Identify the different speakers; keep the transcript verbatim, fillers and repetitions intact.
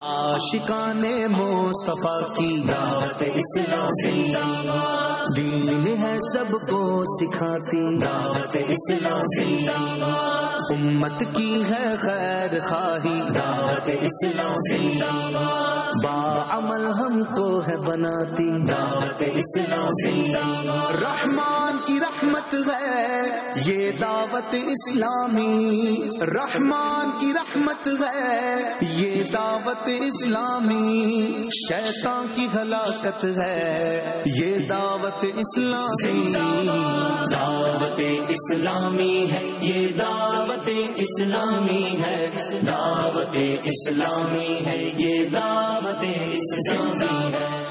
Speaker 1: आशिकाने मुस्तफा की दावत इस्लामी, दीन है सबको सिखाती दावत इस्लामी, उम्मत की है खैर खाही दावत इस्लामी, बाअमल हमको है बनाती दावत इस्लामी, रहमान की रहमत है ये दावत इस्लामी, रहमान की रहमत है ये दावत इस्लामी, शैतान की हलाकत है ये दावत इस्लामी, दावत इस्लामी है ये दावत इस्लामी है, दावत इस्लामी है ये दावत इस्लामी है।